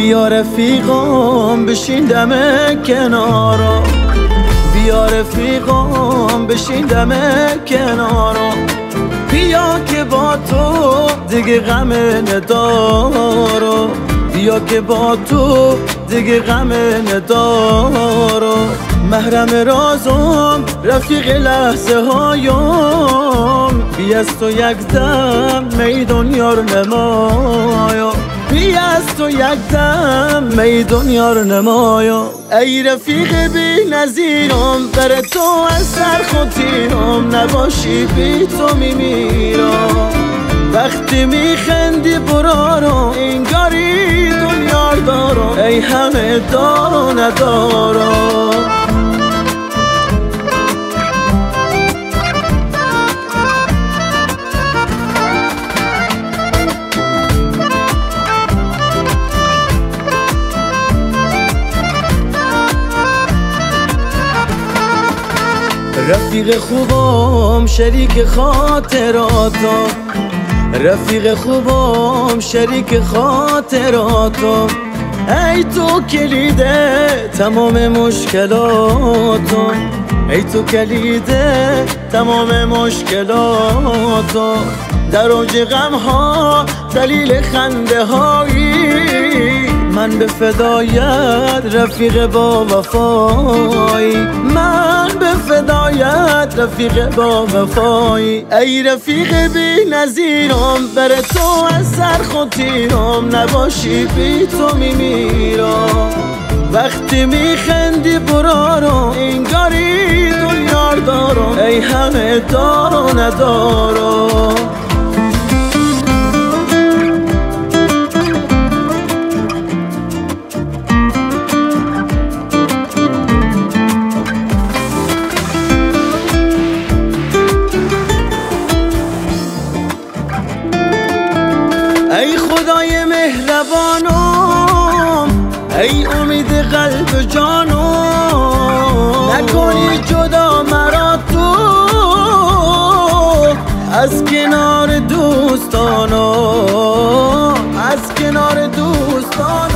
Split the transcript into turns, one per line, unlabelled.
بیا رفیقام بشین دم کنارا، بیا رفیقام بشین دم کنارا، بیا که با تو دیگه غم ندارو، بیا که با تو دیگه غم ندارو. محرم رازم رفیق لحظه هایم، بی از تو یک دم می دنیا رو نمایا، بی از تو یک دم می دنیا رو نمایا. ای رفیق بی نظیرم بر تو از سر خودیم، نباشی بی تو میمیرم. وقتی میخندی برارم انگاری دنیا دارم، ای همه دار و ندارم. رفیق خوبم شریک خاطراتم، رفیق خوبم شریک خاطراتم، ای تو کلید تمام مشکلاتم، ای تو کلید تمام مشکلاتم. در اوج غم ها دلیل خنده هایی، من به فدایت رفیق با وفایی، من به فدایت رفیق با وفایی. ای رفیق بی نظیرم بر تو از سر خودیم، نباشی بی تو میمیرم. وقتی میخندی برارم انگاری دنیا دارم، ای همه دار و ندارم. ای خدای مهربانم، ای امید قلب جانم، نکنی جدا مرا تو از کنار دوستانم، از کنار دوستانم.